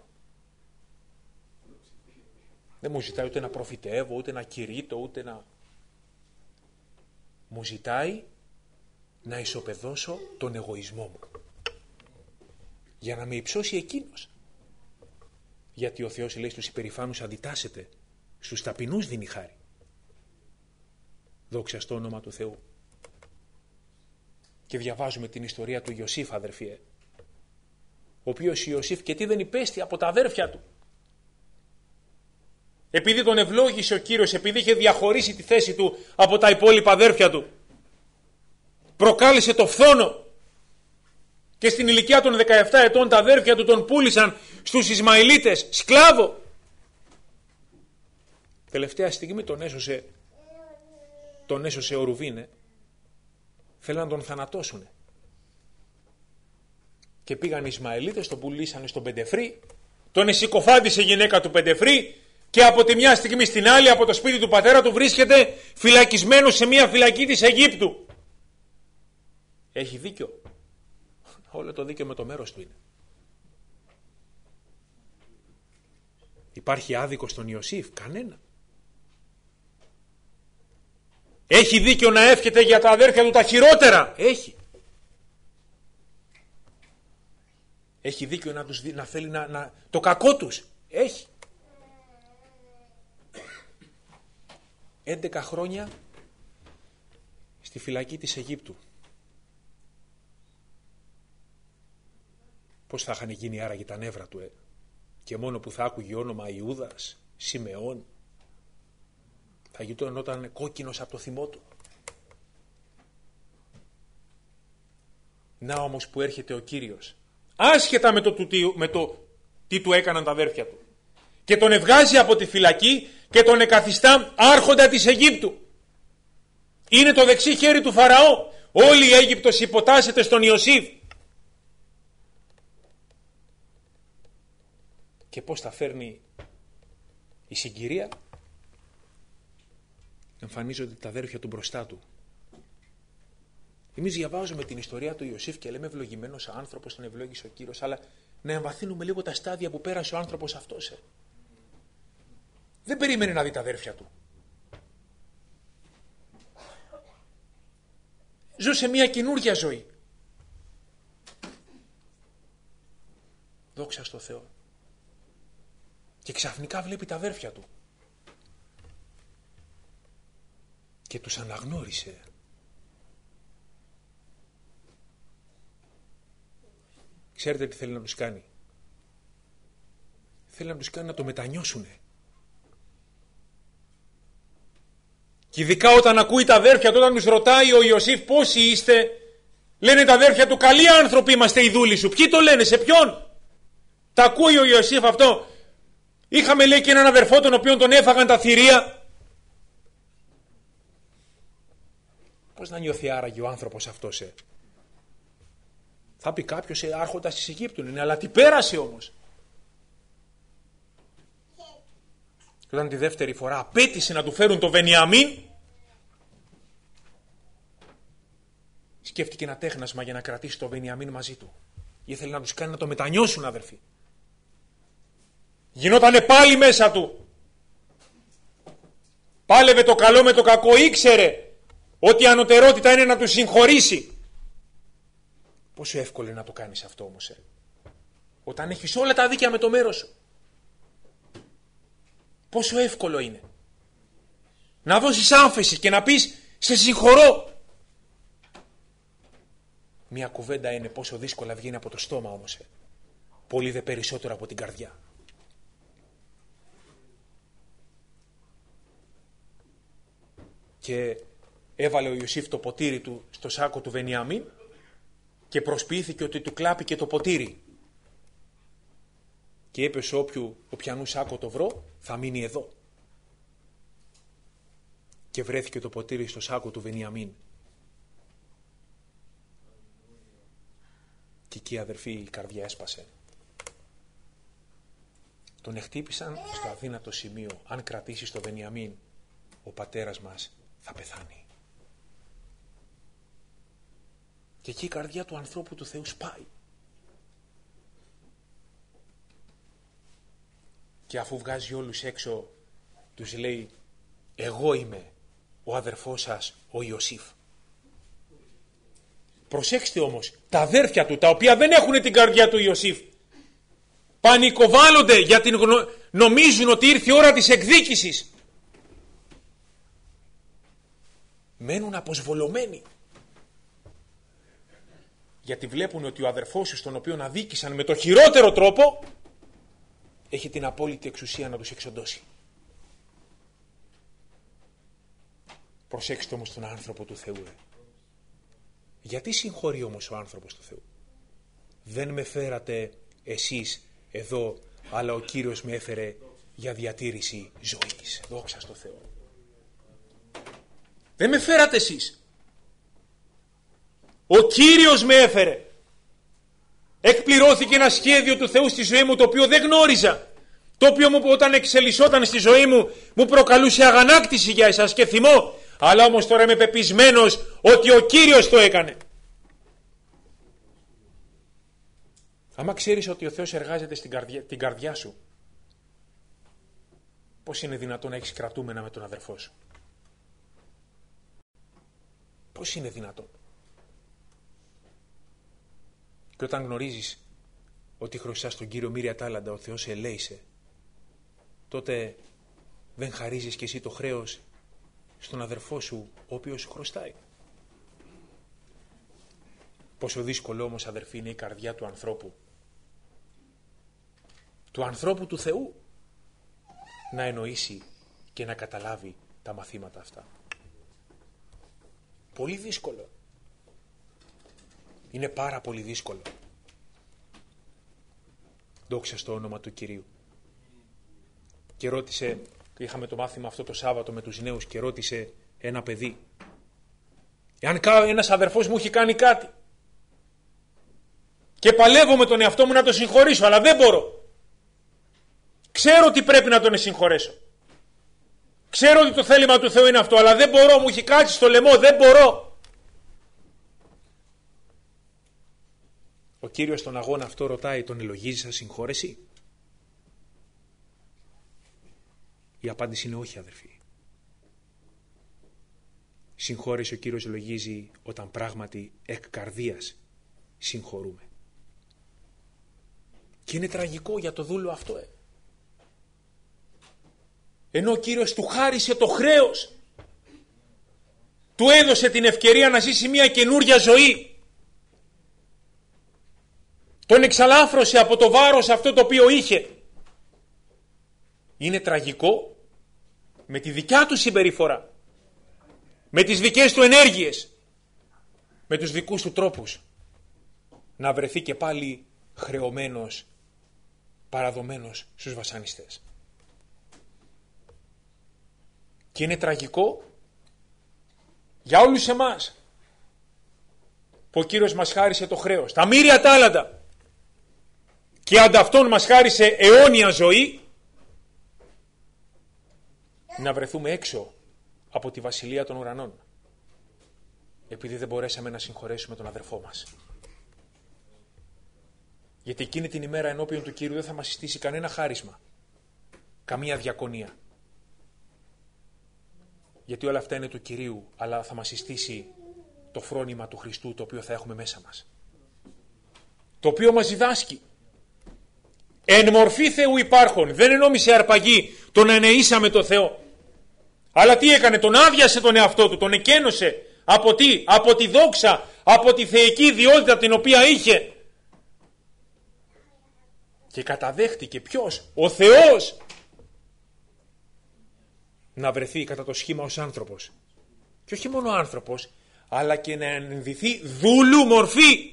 Δεν μου ζητάει ούτε να προφητεύω, ούτε να κηρύττω, ούτε να... Μου ζητάει να ισοπεδώσω τον εγωισμό μου. Για να με υψώσει εκείνος. Γιατί ο Θεός λέει στους υπερηφάνους αντιτάσσεται, στους ταπεινούς δίνει χάρη. Δόξα στο όνομα του Θεού. Και διαβάζουμε την ιστορία του Ιωσήφ αδερφοί. Ο οποίος Ιωσήφ και τι δεν υπέστη από τα αδέρφια του. Επειδή τον ευλόγησε ο Κύριος, επειδή είχε διαχωρίσει τη θέση του από τα υπόλοιπα αδέρφια του, προκάλεσε το φθόνο Και στην ηλικία των 17 ετών τα αδέρφια του τον πούλησαν στους Ισμαηλίτες σκλάβο. Τελευταία στιγμή τον έσωσε ο Ρουβίνε. Θέλουν να τον θανατώσουνε. Και πήγαν οι Ισμαηλίτες, τον πουλήσανε στον Πεντεφρή, τον εσυκοφάντησε η γυναίκα του Πεντεφρή και από τη μια στιγμή στην άλλη από το σπίτι του πατέρα του βρίσκεται φυλακισμένος σε μια φυλακή της Αιγύπτου. Έχει δίκιο. Όλο το δίκιο με το μέρος του είναι. Υπάρχει άδικο στον Ιωσήφ? Κανένα. Έχει δίκιο να εύχεται για τα αδέρφια του τα χειρότερα? Έχει. Έχει δίκιο να θέλει το κακό τους? Έχει. 11 χρόνια στη φυλακή της Αιγύπτου. Πώς θα είχαν γίνει άραγε τα νεύρα του, και μόνο που θα άκουγε όνομα Ιούδας, Σιμεών, θα γινόταν κόκκινος από το θυμό του. Να όμως που έρχεται ο Κύριος, άσχετα με το τι του έκαναν τα αδέρφια του, και τον ευγάζει από τη φυλακή και τον εκαθιστά άρχοντα της Αιγύπτου. Είναι το δεξί χέρι του Φαραώ. Όλη η Αίγυπτος υποτάσσεται στον Ιωσήφ. Και πώς θα φέρνει η συγκυρία? Εμφανίζονται τα αδέρφια του μπροστά του. Εμείς διαβάζουμε την ιστορία του Ιωσήφ και λέμε ευλογημένος άνθρωπος, τον ευλόγησε ο Κύριος, αλλά να εμβαθύνουμε λίγο τα στάδια που πέρασε ο άνθρωπος αυτός. Δεν περίμενε να δει τα αδέρφια του. Ζούσε μια καινούργια ζωή. Δόξα στο Θεό. Και ξαφνικά βλέπει τα αδέρφια του. Και τους αναγνώρισε. Ξέρετε τι θέλει να τους κάνει? Θέλει να τους κάνει να το μετανιώσουνε. Και ειδικά όταν ακούει τα αδέρφια του, όταν τους ρωτάει ο Ιωσήφ πόσοι είστε, λένε τα αδέρφια του, καλοί άνθρωποι είμαστε οι δούλοι σου. Ποιοι το λένε, σε ποιον? Τα ακούει ο Ιωσήφ αυτό. Είχαμε, λέει, και έναν αδερφό τον οποίον τον έφαγαν τα θηρία. Πώς να νιώθει άραγε ο άνθρωπος αυτός? Θα πει κάποιος, άρχοντας της Αιγύπτου είναι, αλλά τι πέρασε όμως. Και όταν τη δεύτερη φορά απέτησε να του φέρουν το Βενιαμίν, σκέφτηκε ένα τέχνασμα για να κρατήσει το Βενιαμίν μαζί του. Ήθελε να τους κάνει να το μετανιώσουν, αδερφοί. Γινότανε πάλι μέσα του. Πάλευε το καλό με το κακό, ήξερε ότι η ανωτερότητα είναι να του συγχωρήσει. Πόσο εύκολο είναι να το κάνεις αυτό όμως, όταν έχεις όλα τα δίκαια με το μέρος σου. Πόσο εύκολο είναι να δώσεις άμφεση και να πεις σε συγχωρώ. Μια κουβέντα είναι πόσο δύσκολα βγαίνει από το στόμα όμως. Πολύ δε περισσότερο από την καρδιά. Και έβαλε ο Ιωσήφ το ποτήρι του στο σάκο του Βενιαμίν και προσποιήθηκε ότι του κλάπηκε το ποτήρι. Και είπε σε όποιανού σάκο το βρω, θα μείνει εδώ. Και βρέθηκε το ποτήρι στο σάκο του Βενιαμίν. Και εκεί, αδερφοί, η καρδιά έσπασε. Τον εχτύπησαν στο αδύνατο σημείο. Αν κρατήσεις το Βενιαμίν, ο πατέρας μας θα πεθάνει. Και εκεί η καρδιά του ανθρώπου του Θεού σπάει. Και αφού βγάζει όλους έξω, τους λέει, εγώ είμαι ο αδερφός σας, ο Ιωσήφ. Προσέξτε όμως, τα αδέρφια του, τα οποία δεν έχουν την καρδιά του Ιωσήφ, πανικοβάλλονται γιατί νομίζουν ότι ήρθε η ώρα της εκδίκησης. Μένουν αποσβολωμένοι. Γιατί βλέπουν ότι ο αδερφός τους, τον οποίον αδίκησαν με το χειρότερο τρόπο, έχει την απόλυτη εξουσία να τους εξοντώσει. Προσέξτε όμως τον άνθρωπο του Θεού. Γιατί συγχωρεί όμως ο άνθρωπος του Θεού? δεν με φέρατε εσείς εδώ, αλλά ο Κύριος με έφερε για διατήρηση ζωής. Δόξα στο Θεό. Δεν με φέρατε εσείς. Ο Κύριος με έφερε. Εκπληρώθηκε ένα σχέδιο του Θεού στη ζωή μου, το οποίο δεν γνώριζα. Το οποίο όταν εξελισσόταν στη ζωή μου, μου προκαλούσε αγανάκτηση για εσάς και θυμό. Αλλά όμως τώρα είμαι πεπισμένος ότι ο Κύριος το έκανε. Άμα ξέρεις ότι ο Θεός εργάζεται την καρδιά σου, πώς είναι δυνατόν να έχεις κρατούμενα με τον αδερφό σου? Πώς είναι δυνατόν? Και όταν γνωρίζεις ότι χρωστάς τον Κύριο μοίρια τάλαντα, ο Θεός σε ελέησε, τότε δεν χαρίζεις και εσύ το χρέος στον αδερφό σου, ο οποίος σου χρωστάει. Πόσο δύσκολο όμως, αδερφοί, είναι η καρδιά του ανθρώπου, του ανθρώπου του Θεού, να εννοήσει και να καταλάβει τα μαθήματα αυτά. Πολύ δύσκολο. Είναι πάρα πολύ δύσκολο. Δόξα στο όνομα του Κυρίου. Και ρώτησε, είχαμε το μάθημα αυτό το Σάββατο με τους νέους, και ρώτησε ένα παιδί, εάν ένας αδερφός μου έχει κάνει κάτι και παλεύω με τον εαυτό μου να τον συγχωρήσω, αλλά δεν μπορώ. Ξέρω ότι πρέπει να τον συγχωρέσω. Ξέρω ότι το θέλημα του Θεού είναι αυτό, αλλά δεν μπορώ, μου έχει κάτσει στο λαιμό, δεν μπορώ. Ο Κύριος στον αγώνα αυτό ρωτάει, τον ελογίζεις σαν συγχώρεση? Η απάντηση είναι όχι, αδερφοί. Συγχώρεση ο Κύριος λογίζει όταν πράγματι εκ καρδίας συγχωρούμε. Και είναι τραγικό για το δούλο αυτό. Ενώ ο Κύριος του χάρισε το χρέος, του έδωσε την ευκαιρία να ζήσει μια καινούρια ζωή, τον εξαλάφρωσε από το βάρος αυτό το οποίο είχε. Είναι τραγικό με τη δικιά του συμπεριφορά, με τις δικές του ενέργειες, με τους δικούς του τρόπους, να βρεθεί και πάλι χρεωμένος, παραδομένος στους βασανιστές. Και είναι τραγικό για όλους εμάς που ο Κύριος μας χάρισε το χρέος, τα μοίρια τάλαντα, και ανταυτόν μας χάρισε αιώνια ζωή, να βρεθούμε έξω από τη βασιλεία των ουρανών, επειδή δεν μπορέσαμε να συγχωρέσουμε τον αδερφό μας. Γιατί εκείνη την ημέρα ενώπιον του Κύριου δεν θα μας συστήσει κανένα χάρισμα, καμία διακονία. Γιατί όλα αυτά είναι του Κυρίου, αλλά θα μας συστήσει το φρόνημα του Χριστού, το οποίο θα έχουμε μέσα μας. Το οποίο μας διδάσκει. Εν μορφή Θεού υπάρχον, δεν ενόμισε αρπαγή τον ενεήσαμε το Θεό. Αλλά τι έκανε, τον άδειασε τον εαυτό του, τον εκένωσε. Από τι? Από τη δόξα, από τη θεϊκή ιδιότητα την οποία είχε. Και καταδέχτηκε ποιος? Ο Θεός. Να βρεθεί κατά το σχήμα ως άνθρωπος. Και όχι μόνο άνθρωπος, αλλά και να ενδυθεί δούλου μορφή.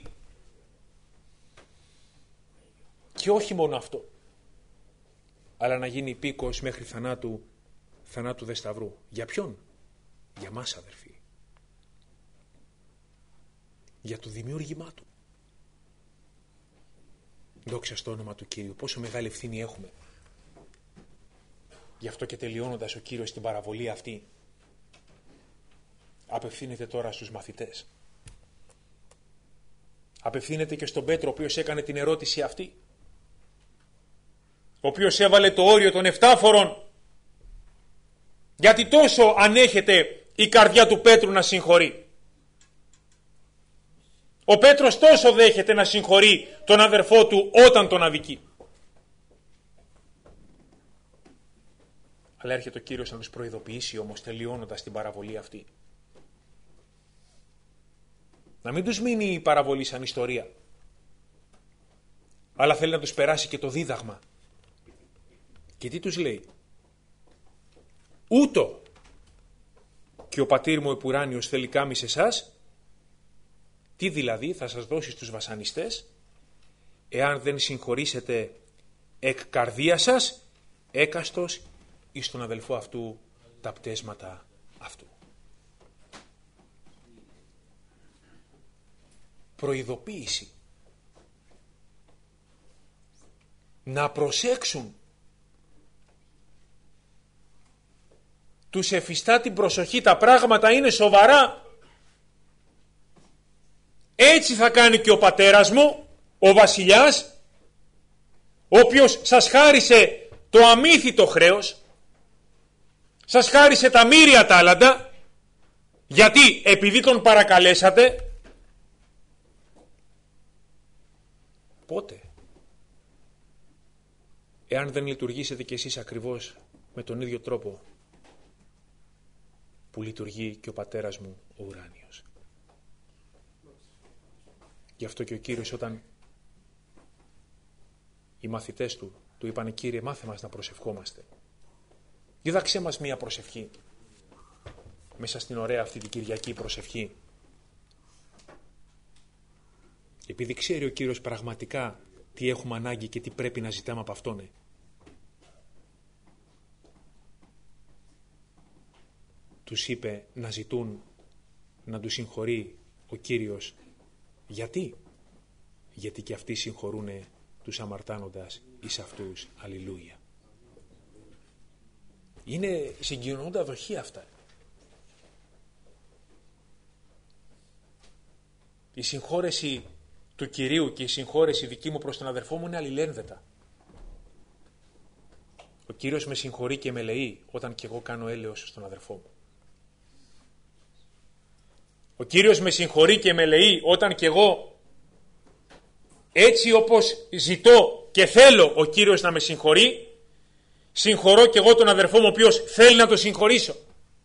Και όχι μόνο αυτό, αλλά να γίνει υπήκοος μέχρι θανάτου δε σταυρού. Για ποιον? Για μας, αδερφοί. Για το δημιούργημά του. Δόξα στο όνομα του Κύριου. Πόσο μεγάλη ευθύνη έχουμε. Γι' αυτό και τελειώνοντας ο Κύριος την παραβολή αυτή, απευθύνεται τώρα στους μαθητές. Απευθύνεται και στον Πέτρο, ο οποίος έκανε την ερώτηση αυτή, ο οποίος έβαλε το όριο των 7 φορών. Γιατί τόσο ανέχεται η καρδιά του Πέτρου να συγχωρεί. Ο Πέτρος τόσο δέχεται να συγχωρεί τον αδερφό του όταν τον αδικεί. Αλλά έρχεται ο Κύριος να τους προειδοποιήσει όμως, τελειώνοντας την παραβολή αυτή. Να μην τους μείνει η παραβολή σαν ιστορία, αλλά θέλει να τους περάσει και το δίδαγμα. Και τι τους λέει? Ούτω και ο πατήρ μου επουράνιος θέλει κάμει σε εσάς. Τι δηλαδή? Θα σας δώσει στους βασανιστές εάν δεν συγχωρήσετε εκ καρδίας σας, έκαστος εις τον αδελφό αυτού τα πτέσματα αυτού. Προειδοποίηση. Να προσέξουν. Τους εφιστά την προσοχή, τα πράγματα είναι σοβαρά. Έτσι θα κάνει και ο πατέρας μου, ο βασιλιάς, ο οποίος σας χάρισε το αμύθιτο χρέος, σας χάρισε τα μοίρια τάλαντα, γιατί επειδή τον παρακαλέσατε. Πότε? Εάν δεν λειτουργήσετε κι εσείς ακριβώς με τον ίδιο τρόπο που λειτουργεί και ο πατέρας μου ο ουράνιος. Γι' αυτό και ο Κύριος, όταν οι μαθητές του είπανε, Κύριε, μάθε μας να προσευχόμαστε. Δίδαξέ μας μία προσευχή μέσα στην ωραία αυτή την Κυριακή προσευχή. Επειδή ξέρει ο Κύριος πραγματικά τι έχουμε ανάγκη και τι πρέπει να ζητάμε από Αυτόν. Τους είπε να ζητούν να τους συγχωρεί ο Κύριος. Γιατί? Γιατί και αυτοί συγχωρούν τους αμαρτάνοντας εις αυτούς. Αλληλούια. Είναι συγκοινωνούντα δοχεία αυτά. Η συγχώρεση του Κυρίου και η συγχώρεση δική μου προς τον αδερφό μου είναι αλληλένδετα. Ο Κύριος με συγχωρεί και με ελεεί όταν και εγώ κάνω έλεος στον αδερφό μου. Ο Κύριος με συγχωρεί και με ελεεί όταν και εγώ, έτσι όπως ζητώ και θέλω ο Κύριος να με συγχωρεί, συγχωρώ και εγώ τον αδερφό μου ο οποίος θέλει να τον συγχωρήσω.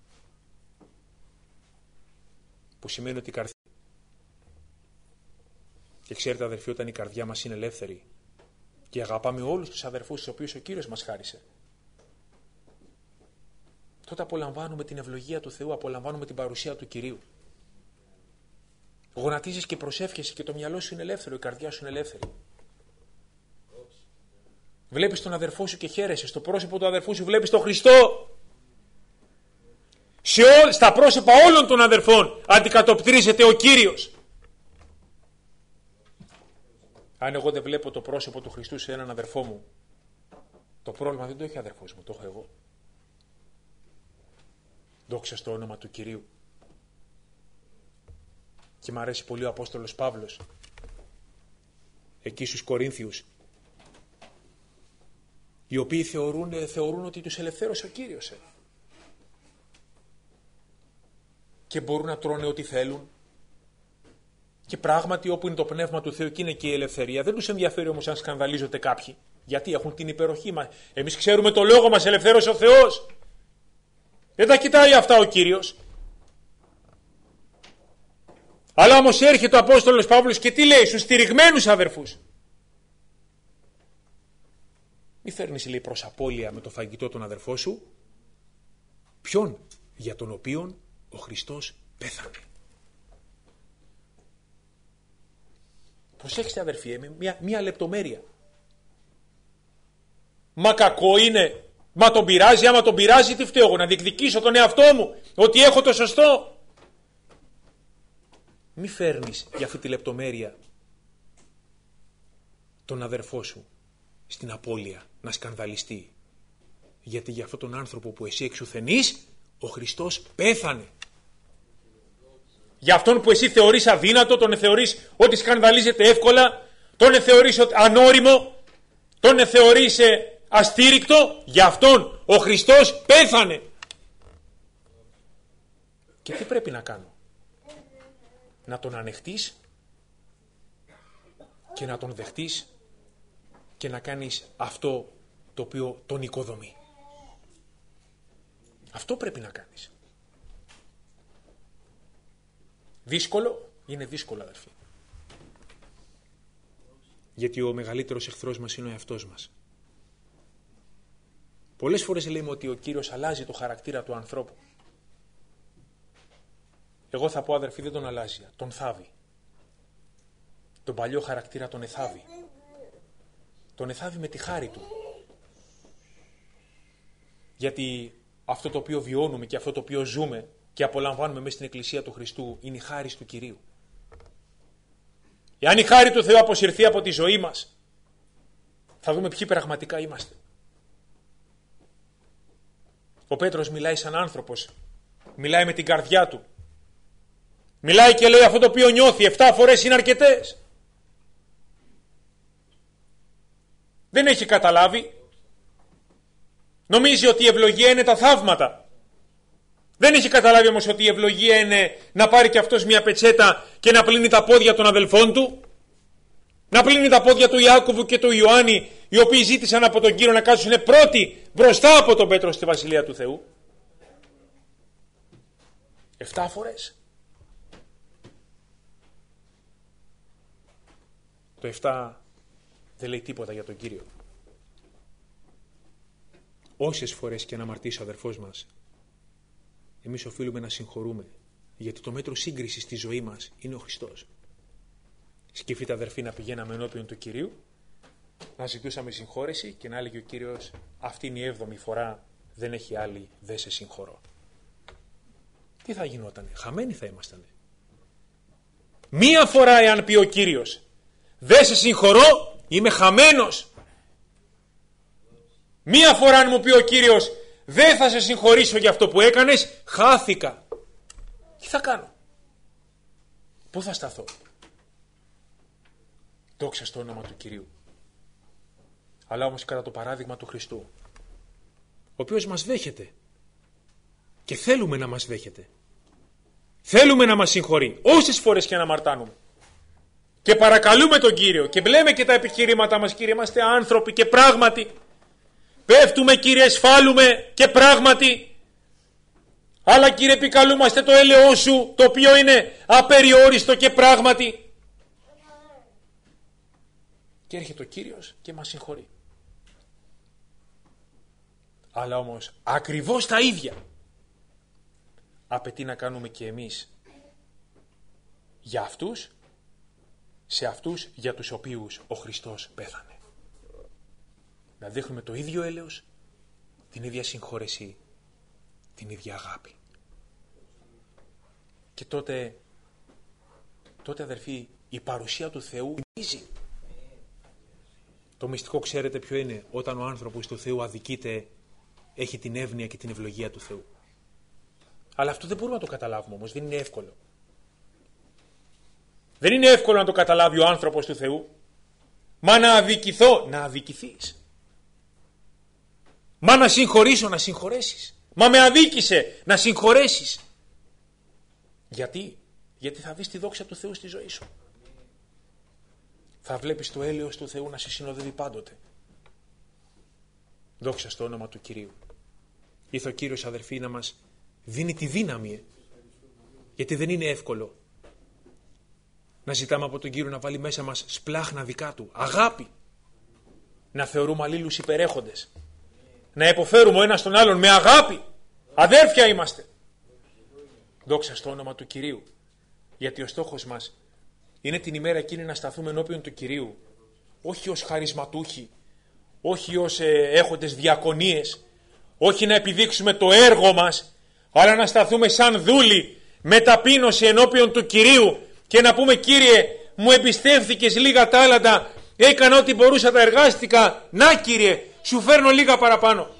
Που σημαίνει ότι η καρδιά. Και ξέρετε αδερφοί, όταν η καρδιά μας είναι ελεύθερη και αγαπάμε όλους τους αδερφούς τους οποίους ο Κύριος μας χάρισε, τότε απολαμβάνουμε την ευλογία του Θεού, απολαμβάνουμε την παρουσία του Κυρίου. Γονατίζεις και προσεύχεσαι και το μυαλό σου είναι ελεύθερο, η καρδιά σου είναι ελεύθερη. Βλέπεις τον αδερφό σου και χαίρεσαι, στο πρόσωπο του αδερφού σου βλέπεις τον Χριστό. Στα πρόσωπα όλων των αδερφών αντικατοπτρίζεται ο Κύριος. Αν εγώ δεν βλέπω το πρόσωπο του Χριστού σε έναν αδερφό μου, το πρόβλημα δεν το έχει ο αδερφός μου, το έχω εγώ. Δόξα στο όνομα του Κυρίου. Και μου αρέσει πολύ ο Απόστολος Παύλος, εκεί στους Κορίνθιους, οι οποίοι θεωρούν ότι τους ελευθέρωσε ο Κύριος. Και μπορούν να τρώνε ό,τι θέλουν. Και πράγματι όπου είναι το Πνεύμα του Θεού και είναι και η ελευθερία, δεν τους ενδιαφέρει όμως αν σκανδαλίζονται κάποιοι. Γιατί έχουν την υπεροχή μας. Εμείς ξέρουμε το λόγο μας ελευθέρωσε ο Θεός. Δεν τα κοιτάει αυτά ο Κύριος. Αλλά όμως έρχεται ο Απόστολος Παύλος και τι λέει στους στηριγμένους αδερφούς. Μη φέρνεις, λέει, προς απώλεια με το φαγητό τον αδερφό σου. Ποιον? Για τον οποίον ο Χριστός πέθανε. Προσέξτε αδερφοί, μία λεπτομέρεια. Μα κακό είναι, μα τον πειράζει, άμα τον πειράζει τι φταίω εγώ, να διεκδικήσω τον εαυτό μου, ότι έχω το σωστό. Μη φέρνεις για αυτή τη λεπτομέρεια τον αδερφό σου στην απώλεια να σκανδαλιστεί. Γιατί για αυτόν τον άνθρωπο που εσύ εξουθενείς, ο Χριστός πέθανε. Για αυτόν που εσύ θεωρείς αδύνατο, τον θεωρείς ότι σκανδαλίζεται εύκολα, τον θεωρείς ανώριμο, τον θεωρείς αστήρικτο, για αυτόν ο Χριστός πέθανε. Και τι πρέπει να κάνω? Να τον ανεχτείς και να τον δεχτείς και να κάνεις αυτό το οποίο τον οικοδομεί. Αυτό πρέπει να κάνεις. Δύσκολο? Είναι δύσκολο αδερφοί. Γιατί ο μεγαλύτερος εχθρός μας είναι ο εαυτός μας. Πολλές φορές λέμε ότι ο Κύριος αλλάζει το χαρακτήρα του ανθρώπου. Εγώ θα πω αδερφοί, δεν τον αλλάζει, τον θάβει. Τον παλιό χαρακτήρα τον εθάβει. τον εθάβει με τη χάρη του. Γιατί αυτό το οποίο βιώνουμε και αυτό το οποίο ζούμε και απολαμβάνουμε μέσα στην Εκκλησία του Χριστού είναι η χάρις του Κυρίου. Εάν η χάρη του Θεού αποσυρθεί από τη ζωή μας, θα δούμε ποιοι πραγματικά είμαστε. Ο Πέτρος μιλάει σαν άνθρωπος, μιλάει με την καρδιά του. Μιλάει και λέει αυτό το οποίο νιώθει, 7 φορές είναι αρκετές. Δεν έχει καταλάβει. Νομίζει ότι η ευλογία είναι τα θαύματα. Δεν έχει καταλάβει όμως ότι η ευλογία είναι να πάρει και αυτός μια πετσέτα και να πλύνει τα πόδια των αδελφών του. Να πλύνει τα πόδια του Ιάκωβου και του Ιωάννη, οι οποίοι ζήτησαν από τον Κύριο να κάτσουν πρώτοι μπροστά από τον Πέτρο στη Βασιλεία του Θεού. 7 φορές. Το 7 δεν λέει τίποτα για τον Κύριο. Όσες φορές και να αμαρτήσει ο αδερφός μας, εμείς οφείλουμε να συγχωρούμε, γιατί το μέτρο σύγκρισης στη ζωή μας είναι ο Χριστός. Σκεφτείτε αδερφοί να πηγαίναμε ενώπιον του Κυρίου, να ζητούσαμε συγχώρεση και να έλεγε ο Κύριος αυτή είναι η 7η φορά, δεν έχει άλλη, δεν σε συγχωρώ. Τι θα γινότανε, χαμένοι θα ήμαστανε. Μία φορά εάν πει ο Κύριος δεν σε συγχωρώ, είμαι χαμένος. Μία φορά αν μου πει ο Κύριος δεν θα σε συγχωρήσω για αυτό που έκανες, χάθηκα. Τι θα κάνω, πού θα σταθώ? Δόξα στο όνομα του Κυρίου. Αλλά όμως κατά το παράδειγμα του Χριστού, ο οποίος μας δέχεται και θέλουμε να μας δέχεται. Θέλουμε να μας συγχωρεί όσες φορές και να αμαρτάνουμε. Και παρακαλούμε τον Κύριο και λέμε και τα επιχειρήματά μας, Κύριε, είμαστε άνθρωποι και πράγματι πέφτουμε, Κύριε, σφάλουμε και πράγματι, αλλά Κύριε επικαλούμαστε το έλεος Σου, το οποίο είναι απεριόριστο και πράγματι. Και έρχεται ο Κύριος και μας συγχωρεί. Αλλά όμως ακριβώς τα ίδια απαιτεί να κάνουμε και εμείς για αυτούς, σε αυτούς για τους οποίους ο Χριστός πέθανε. Να δείχνουμε το ίδιο έλεος, την ίδια συγχώρεση, την ίδια αγάπη. Και τότε αδερφοί, η παρουσία του Θεού μυρίζει. Το μυστικό ξέρετε ποιο είναι? Όταν ο άνθρωπος του Θεού αδικείται, έχει την εύνοια και την ευλογία του Θεού. Αλλά αυτό δεν μπορούμε να το καταλάβουμε όμως, δεν είναι εύκολο. Δεν είναι εύκολο να το καταλάβει ο άνθρωπος του Θεού. Μα να αδικηθώ, να αδικηθείς. Μα να συγχωρήσω, να συγχωρέσεις. Μα με αδίκησε, να συγχωρέσεις. Γιατί? Γιατί θα δεις τη δόξα του Θεού στη ζωή σου. Θα βλέπεις το έλεος του Θεού να σε συνοδεύει πάντοτε. Δόξα στο όνομα του Κυρίου. Ήρθε ο Κύριος αδερφοί να μας δίνει τη δύναμη. Γιατί δεν είναι εύκολο να ζητάμε από τον Κύριο να βάλει μέσα μας σπλάχνα δικά Του. Αγάπη. Να θεωρούμε αλλήλους υπερέχοντες. Να υποφέρουμε ο ένας τον άλλον με αγάπη. Αδέρφια είμαστε. Δόξα στο όνομα του Κυρίου. Γιατί ο στόχος μας είναι την ημέρα εκείνη να σταθούμε ενώπιον του Κυρίου. Όχι ως χαρισματούχοι. Όχι ως έχοντες διακονίες. Όχι να επιδείξουμε το έργο μας. Αλλά να σταθούμε σαν δούλοι με ταπείνωση ενώπιον του Κυρίου. Και να πούμε, Κύριε, μου εμπιστεύθηκες λίγα τάλαντα. Έκανα ό,τι μπορούσα, τα εργάστηκα. Να, Κύριε, σου φέρνω λίγα παραπάνω.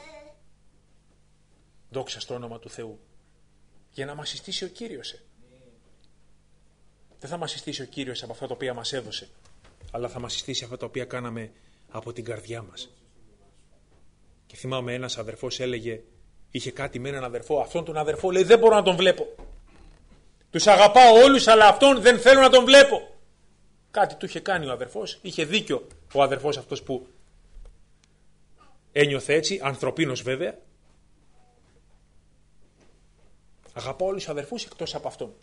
Δόξα στο όνομα του Θεού. Για να μας συστήσει ο Κύριος. Δεν θα μας συστήσει ο Κύριος από αυτά τα οποία μας έδωσε, αλλά θα μας συστήσει αυτά τα οποία κάναμε από την καρδιά μας. Και θυμάμαι ένας αδερφός έλεγε, είχε κάτι με έναν αδερφό, αυτόν τον αδερφό λέει δεν μπορώ να τον βλέπω. Τους αγαπάω όλους, αλλά αυτόν δεν θέλω να τον βλέπω. Κάτι του είχε κάνει ο αδερφός, είχε δίκιο ο αδερφός αυτός που ένιωθε έτσι, ανθρωπίνος βέβαια. Αγαπάω όλους τους αδερφούς εκτός από αυτόν.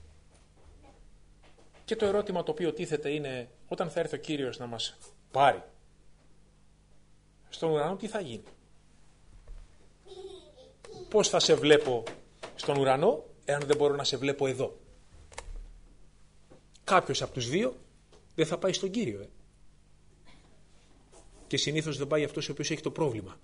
Και το ερώτημα το οποίο τίθεται είναι, όταν θα έρθει ο Κύριος να μας πάρει στον ουρανό, τι θα γίνει? Πώς θα σε βλέπω στον ουρανό εάν δεν μπορώ να σε βλέπω εδώ? Κάποιος από τους δύο δεν θα πάει στον Κύριο. Και συνήθως δεν πάει αυτός ο οποίος έχει το πρόβλημα.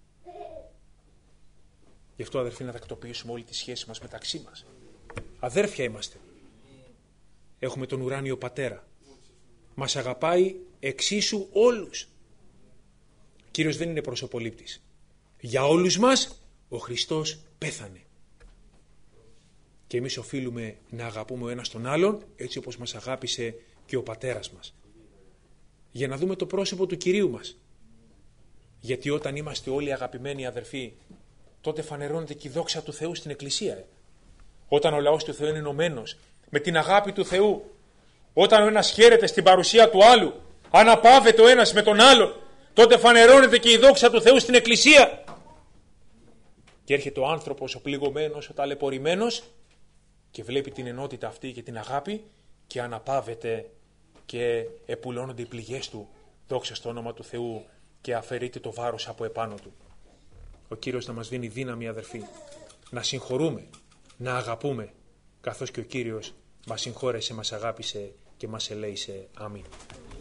Γι' αυτό, αδερφοί, να τακτοποιήσουμε όλη τη σχέση μας μεταξύ μας. Αδέρφια είμαστε. Έχουμε τον ουράνιο Πατέρα. Μας αγαπάει εξίσου όλους. Ο Κύριος δεν είναι προσωπολήπτης. Για όλους μας ο Χριστός πέθανε. Και εμείς οφείλουμε να αγαπούμε ο ένας τον άλλον έτσι όπως μας αγάπησε και ο Πατέρας μας. Για να δούμε το πρόσωπο του Κυρίου μας. Γιατί όταν είμαστε όλοι αγαπημένοι αδερφοί, τότε φανερώνεται και η δόξα του Θεού στην Εκκλησία. Όταν ο λαός του Θεού είναι ενωμένος με την αγάπη του Θεού, όταν ο ένας χαίρεται στην παρουσία του άλλου, αναπαύεται ο ένας με τον άλλον, τότε φανερώνεται και η δόξα του Θεού στην Εκκλησία. Και έρχεται ο άνθρωπος, ο πληγωμένος, ο ταλαιπωρημένος και βλέπει την ενότητα αυτή και την αγάπη και αναπαύεται και επουλώνονται οι πληγές του, δόξα στο όνομα του Θεού, και αφαιρείται το βάρος από επάνω του. Ο Κύριος να μας δίνει δύναμη, αδερφοί, να συγχωρούμε, να αγαπούμε, καθώς και ο Κύριος μας συγχώρεσε, μας αγάπησε και μας ελέησε. Αμήν.